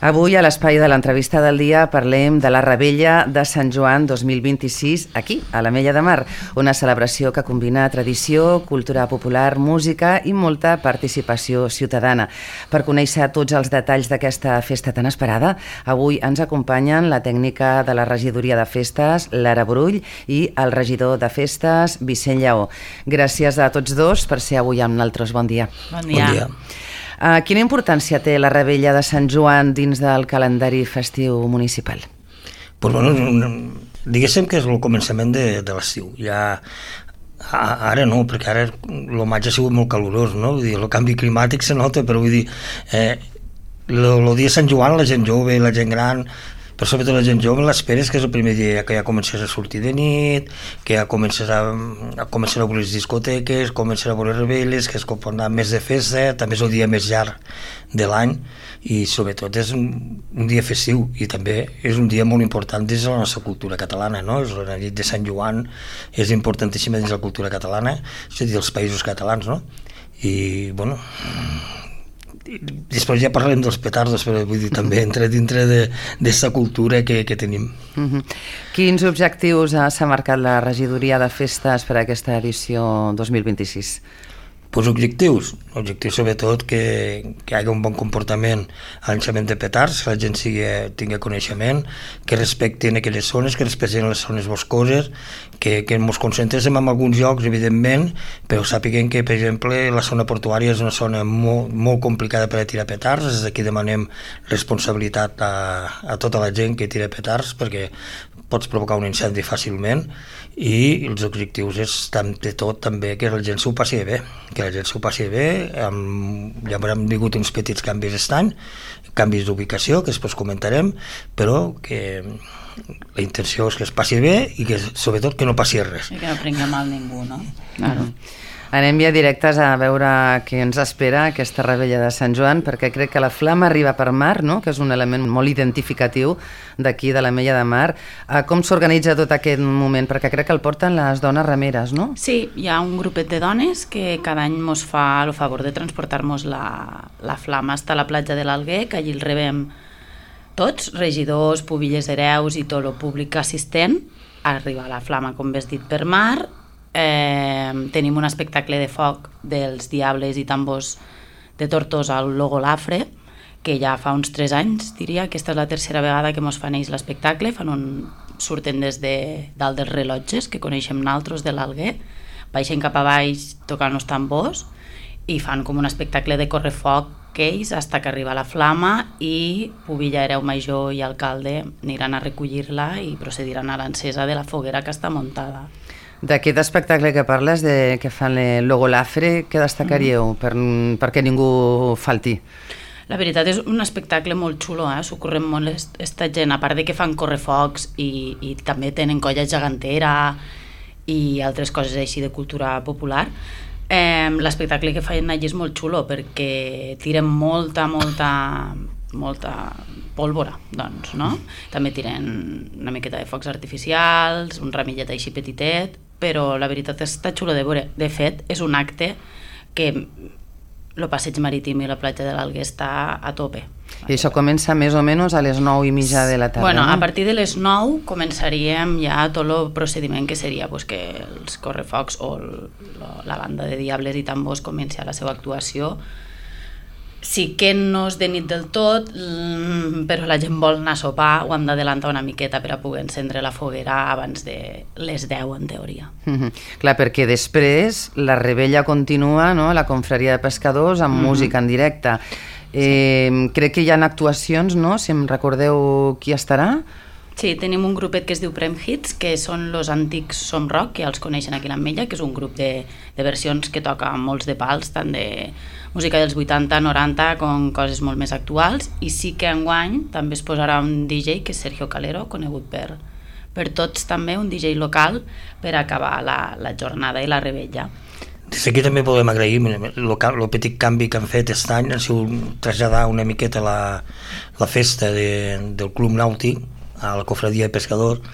Avui, a l'espai de l'entrevista del dia, parlem de la Revetlla de Sant Joan 2026, aquí, a l'Ametlla de Mar, una celebració que combina tradició, cultura popular, música i molta participació ciutadana. Per conèixer tots els detalls d'aquesta festa tan esperada, avui ens acompanyen la tècnica de la regidoria de festes, Lara Brull, i el regidor de festes, Vicent Lleó. Gràcies a tots dos per ser avui amb nosaltres. Bon dia. Bon dia. Bon dia. Quina importància té la Revetlla de Sant Joan dins del calendari festiu municipal? Pues bueno, diguéssim que és el començament de l'estiu. Ja, ara no, perquè ara el maig ha sigut molt calorós, no? Vull dir, el canvi climàtic se nota, però vull dir, el dia de Sant Joan, la gent jove, la gent gran, però sobretot la gent jove, l'esperes que és el primer dia que ja comences a sortir de nit, que ja comences a veure les discoteques, comences a veure revetlles, que es pot anar més de festa, també és el dia més llarg de l'any i sobretot és un dia festiu i també és un dia molt important dins de la nostra cultura catalana, no? La nit de Sant Joan és importantíssima dins de la cultura catalana, és a dir, dels països catalans, no? I, bueno, després ja parlarem dels petardos, però vull dir, també entra dintre d'aquesta cultura que tenim. Quins objectius s'ha marcat la regidoria de festes per a aquesta edició 2026? Pues objectius sobretot que hi hagi un bon comportament al llançament de petards, que la gent tingui coneixement, que respectin aquelles zones, que respectin les zones boscoses, que ens concentrem en alguns llocs, evidentment, però sàpiguen que, per exemple, la zona portuària és una zona molt complicada per a tirar petards. Des d'aquí demanem responsabilitat a tota la gent que tira petards, perquè pots provocar un incendi fàcilment, i els objectius és de tot també que la gent s'ho passi bé, ja hem vingut uns petits canvis aquest any, canvis d'ubicació que després comentarem, però que la intenció és que es passi bé i que sobretot que no passi res. I que no prengui mal ningú, no? Claro. Anem ja directes a veure què ens espera aquesta Revetlla de Sant Joan, perquè crec que la flama arriba per mar, no? Que és un element molt identificatiu d'aquí, de l'Ametlla de Mar. Com s'organitza tot aquest moment? Perquè crec que el porten les dones remeres, no? Sí, hi ha un grupet de dones que cada any ens fa el favor de transportar-nos la flama fins a la platja de l'Alguer, que allí el rebem tots, regidors, pubilles, hereus i tot el públic assistent. Arriba la flama, com bé has dit, per mar. Tenim un espectacle de foc dels Diables i Tambors de Tortosa al Logolafre, que ja fa uns 3 anys, diria. Aquesta és la tercera vegada que ens fan ells l'espectacle. Surten des de dalt dels rellotges, que coneixem nosaltres, de l'Alguer, baixen cap a baix tocant els tambors i fan com un espectacle de correfoc que ells, fins que arriba la flama, i pubilla, hereu major i alcalde aniran a recollir-la i procediran a l'encesa de la foguera que està muntada. D'aquest espectacle que parles, que fan el Logolafre, què destacaríeu perquè ningú falti? La veritat és un espectacle molt xulo, s'ho corren molt esta gent, a part de que fan correfocs i també tenen colla gegantera i altres coses així de cultura popular. L'espectacle que fan allí és molt xulo perquè tiren molta pólvora, doncs, no? També tiren una miqueta de focs artificials, un ramillet així petitet, però la veritat està xulo de veure. De fet, és un acte que el passeig marítim i la platja de l'Alguer està a tope. I això comença més o menys a les 9:30 de la tarda, bueno, no? A partir de les 9 començaríem ja tot el procediment que seria que els correfocs o la banda de Diables i Tambors comenci a la seva actuació. Sí que no és de nit del tot, però la gent vol anar a sopar, ho hem d'adelantar una miqueta per a poder encendre la foguera abans de les 10, en teoria. Clar, perquè després la revetlla continua, no? La confraria de pescadors amb música en directe. Crec que hi ha actuacions, no? Si em recordeu qui estarà. Sí, tenim un grupet que es diu Prem Hits, que són els antics Som Rock, que ja els coneixen aquí a l'Ametlla, que és un grup de versions que toca molts de pals, tant de música dels 80, 90, com coses molt més actuals, i sí que enguany també es posarà un DJ, que és Sergio Calero, conegut per tots també, un DJ local, per acabar la jornada i la revetlla. Des d'aquí també volem agrair el petit canvi que han fet aquest any, ha sigut traslladar una miqueta la festa del Club Nàutic a la cofradia de pescadors,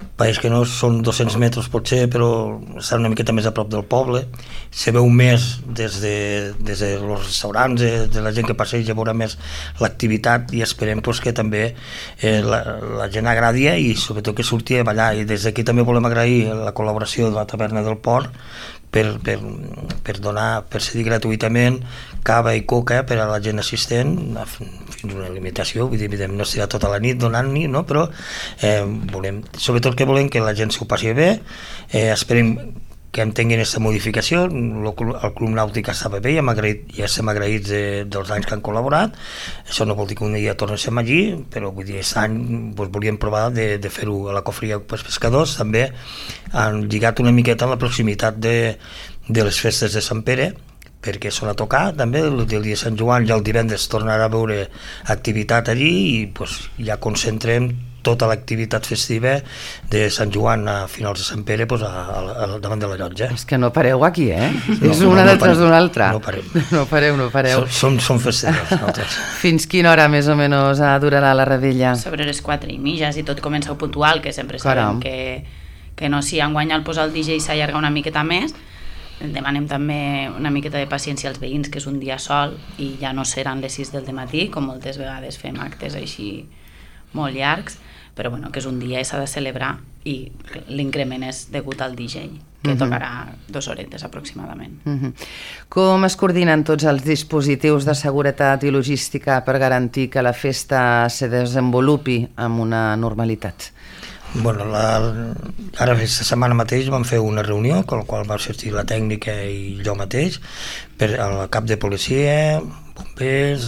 pareix que no, són 200 metres potser, però està una miqueta més a prop del poble, se veu més des de els restaurants, de la gent que passeja, veurà més l'activitat, i esperem pues, que també la gent agradi i sobretot que surti a ballar, i des d'aquí també volem agrair la col·laboració de la Taverna del Port per cedir gratuïtament cava i coca per a la gent assistent fins a una limitació, vull dir, no serà tota la nit donant-n'hi, no? Però sobretot que volem que la gent s'ho passi bé, esperem que entenguin aquesta modificació. El Club Nàutic estava bé, ja estem agraïts dels anys que han col·laborat. Això no vol dir que un dia tornem allí, però vull dir, aquest any volíem provar de fer-ho a la cofria pels pescadors. També han lligat una miqueta en la proximitat de les festes de Sant Pere, perquè són a tocar també, el dia de Sant Joan, ja el divendres tornarà a veure activitat allí i ja concentrem tota l'activitat festiva de Sant Joan a finals de Sant Pere davant de la llotja. És que no pareu aquí, és una detrás d'una altra. No parem. No pareu. Som festejos, nosaltres. Fins quina hora més o menys durarà la revetlla? Sobre les 4:30, si tot comença puntual, que sempre sabem que no, si enguany al posar el DJ s'allarga una miqueta més, demanem també una miqueta de paciència als veïns, que és un dia sol i ja no seran les 6 del matí, com moltes vegades fem actes així molt llargs, però bueno, que és un dia i s'ha de celebrar, i l'increment és degut al DJ, que tocarà 2 horetes aproximadament. Com es coordinen tots els dispositius de seguretat i logística per garantir que la festa se desenvolupi amb una normalitat? Bueno, ara aquesta setmana mateix vam fer una reunió con la qual va assistir la tècnica i jo mateix, per al cap de policia, bombers,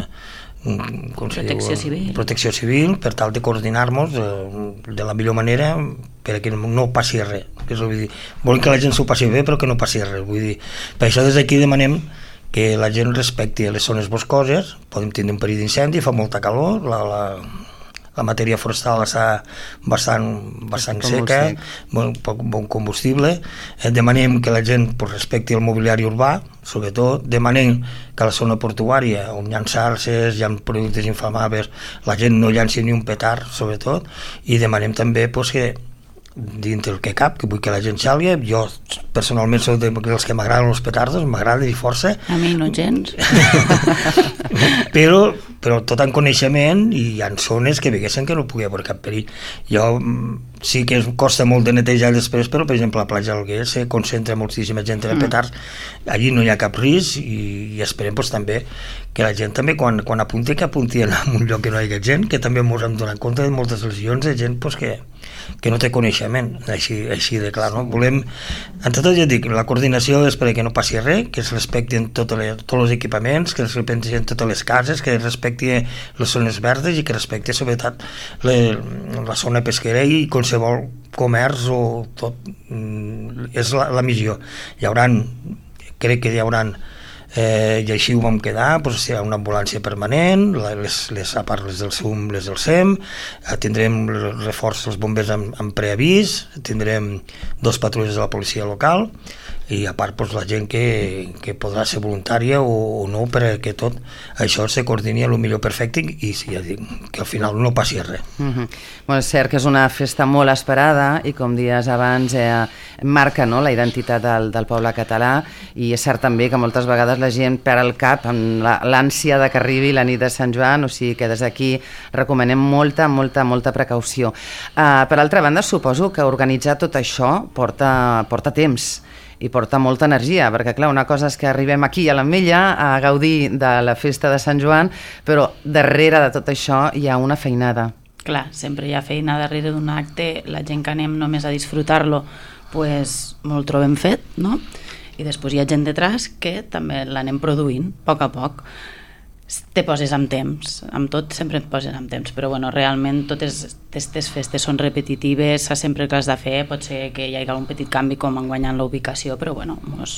Protecció Civil, per tal de coordinar-nos de la millor manera perquè no passi res. Volem que la gent s'ho passi bé però que no passi res. Vull dir, per això des d'aquí demanem que la gent respecti les zones boscoses. Podem tenir un perill d'incendi, fa molta calor, la matèria forestal està bastant seca, bon combustible. Demanem que la gent respecti el mobiliari urbà, sobretot. Demanem que a la zona portuària, on hi ha xarxes, hi ha productes inflamables, la gent no llanci ni un petard, sobretot. I demanem també que dintre el que cap, que vull que la gent xàlia. Jo personalment soc dels que m'agraden els petardos, m'agrada i força. A mi no gens. però tot en coneixement, i hi ha zones que veiessin que no pugui haver cap perill. Jo sí que costa molt de netejar després, però per exemple a la platja d'Alguer se concentra moltíssima gent de petards, allí no hi ha cap risc, i esperem també que la gent també quan apunti, que apunti en un lloc que no hi hagi gent, que també ens hem donat compte de moltes lesions de gent que no té coneixement, així de clar, no? Volem, entre tot ja dic, la coordinació és perquè no passi res, que es respectin tots els equipaments, que es respectin totes les cases, que es respecti les zones verdes i que respecti sobretot la zona pesquera i qualsevol comerç o tot, és la missió. Crec que hi haurà i així ho vam quedar, hi ha una ambulància permanent, a part les del SUM, les del SEM, tindrem reforç dels bombers amb preavís, tindrem 2 patrulles de la policia local, i a part la gent que podrà ser voluntària o no, perquè tot això se coordini a lo millor perfecte i ja dic, que al final no passi res. És cert que és una festa molt esperada i, com dies abans, marca la identitat del poble català, i és cert també que moltes vegades la gent perd el cap amb l'ànsia de que arribi la nit de Sant Joan, o sigui que des d'aquí recomanem molta precaució. Per altra banda, suposo que organitzar tot això porta temps i porta molta energia, perquè clar, una cosa és que arribem aquí a l'Ametlla a gaudir de la festa de Sant Joan, però darrere de tot això hi ha una feinada. Clar, sempre hi ha feina darrere d'un acte, la gent que anem només a disfrutar-lo, pues molt trobem fet, no? I després hi ha gent detrás que també l'anem produint, a poc. Te poses amb temps, amb tot sempre et poses amb temps, però bueno, realment totes aquestes festes són repetitives, sempre que has de fer, pot ser que hi hagi un petit canvi com enguanyant la ubicació, però bueno,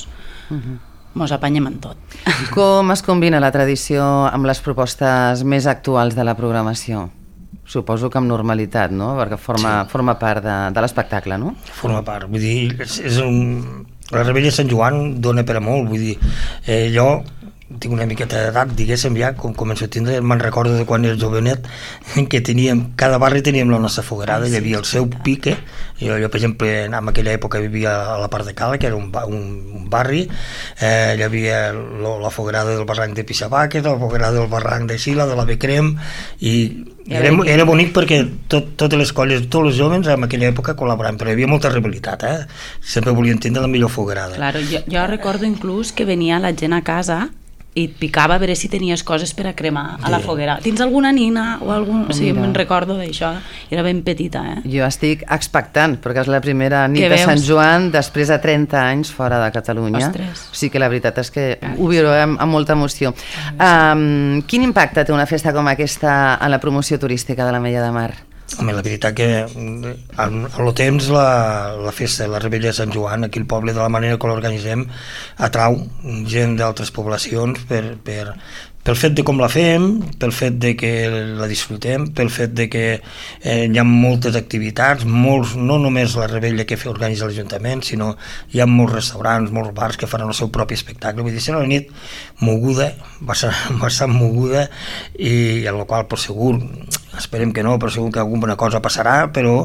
mos apanyem en tot. Com es combina la tradició amb les propostes més actuals de la programació? Suposo que amb normalitat, no? Perquè forma part de l'espectacle, no? Forma part, vull dir, la revetlla de Sant Joan dona per a molt, vull dir, jo tinc una miqueta d'edat, diguéssim, ja, com començo a tindre, me'n recordo de quan era jovenet, que cada barri teníem la nostra foguerada, hi havia el seu pique, jo per exemple, en aquella època vivia a la part de Cala, que era un barri, hi havia la foguerada del barranc de Pixabaques, la foguerada del barranc de Sila, de la Becrem, i era bonic perquè totes les colles, tots els joves en aquella època col·laboraven, però hi havia molta rivalitat, sempre volien tindre la millor foguerada. Claro, jo recordo inclús que venia la gent a casa i et picava a veure si tenies coses per a cremar a la foguera. Tens alguna nina o algun... O sigui, me'n recordo d'això. Era ben petita, Jo estic expectant, perquè és la primera nit de Sant Joan després de 30 anys fora de Catalunya. Ostres. O sigui que la veritat és que ho viurem amb molta emoció. Quin impacte té una festa com aquesta en la promoció turística de l'Ametlla de Mar? Home, la veritat que al temps la festa, la Rebella de Sant Joan, aquí al poble, de la manera que l'organitzem, atrau gent d'altres poblacions pel fet de com la fem, pel fet de que la disfrutem, pel fet de que hi ha moltes activitats, no només la Rebella que organitza l'Ajuntament, sinó hi ha molts restaurants, molts bars que faran el seu propi espectacle. Vull dir, serà una nit moguda, bastant moguda, i en la qual, per segur, esperem que no, però segur que alguna cosa passarà, però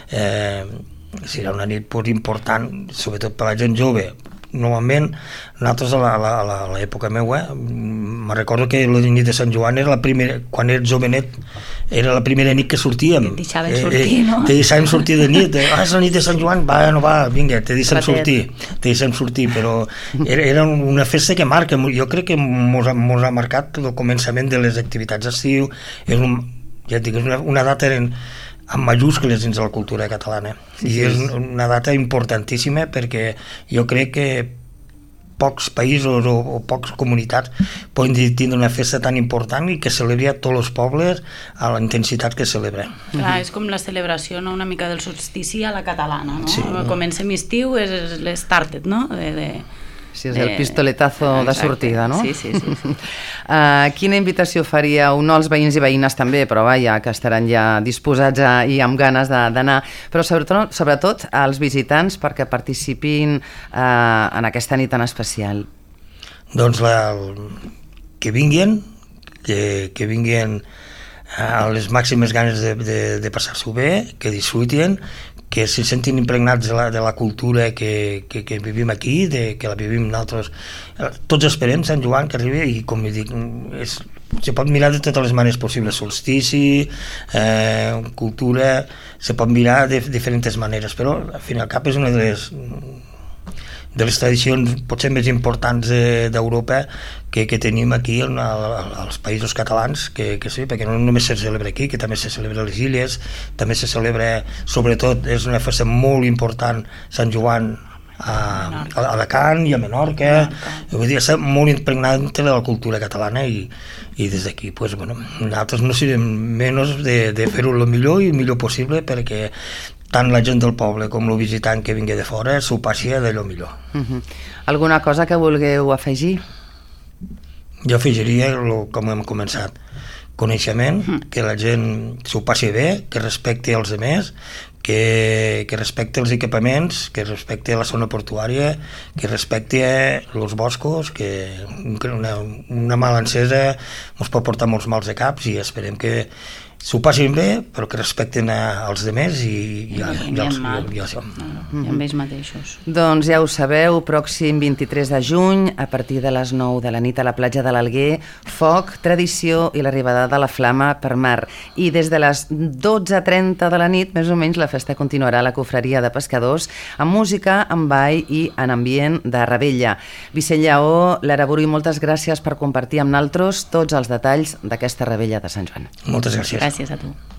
serà una nit important, sobretot per la gent jove. Normalment, nosaltres a l'època meva, me recordo que la nit de Sant Joan era la primera, quan era jovenet, era la primera nit que sortíem. Te deixaven sortir, no? Te deixaven sortir de nit. És la nit de Sant Joan? Va, no va, vinga, te deixem sortir. Però era una festa que marca, jo crec que mos ha marcat el començament de les activitats d'estiu. Ja et dic, és una data amb majúscules dins de la cultura catalana. I és una data importantíssima perquè jo crec que pocs països o pocs comunitats poden tindre una festa tan important i que celebri a tots els pobles a la intensitat que celebra. Clar, és com la celebració, no?, una mica del solstici a la catalana, no? Sí. Comencem estiu, és l'startet, no?, Sí, és el pistoletazo de sortida, no? Sí. Quina invitació faríeu, no als veïns i veïnes també, però vaja, que estaran ja disposats i amb ganes d'anar, però sobretot als visitants perquè participin en aquesta nit tan especial? Doncs que vinguin a les màximes ganes de passar-s'ho bé, que disfrutin, que se sentin impregnats de la cultura que vivim aquí, que la vivim nosaltres. Tots esperem Sant Joan que arribi i, com dic, se pot mirar de totes les maneres possibles, solstici, cultura, se pot mirar de diferents maneres, però al fin i al cap és una de les tradicions potser més importants d'Europa que tenim aquí als països catalans, que sí, perquè no només se celebra aquí, que també se celebra a les illes, també se celebra, sobretot, és una festa molt important, Sant Joan a Alacant i a Menorca. Vull dir, està molt impregnat de la cultura catalana i des d'aquí, nosaltres no serem menys de fer-ho el millor possible perquè tant la gent del poble com el visitant que vingui de fora s'ho passi d'allò millor. Alguna cosa que vulgueu afegir? Jo afegiria, com hem començat, coneixement, que la gent s'ho passi bé, que respecti els altres, que respecti els equipaments, que respecti la zona portuària, que respecti els boscos, que una mala encesa ens pot portar molts mals de caps i esperem que s'ho passin bé, però que respectin els altres i això. I amb ells mateixos. Doncs ja ho sabeu, pròxim 23 de juny, a partir de les 9 de la nit a la platja de l'Alguer, foc, tradició i l'arribada de la flama per mar. I des de les 12:30 de la nit, més o menys, la festa continuarà a la Cofreria de Pescadors, amb música, amb ball i en ambient de Rebella. Vicent Lleó, Lara Brull, moltes gràcies per compartir amb nosaltres tots els detalls d'aquesta Rebella de Sant Joan. Moltes gràcies. Gràcies a tu.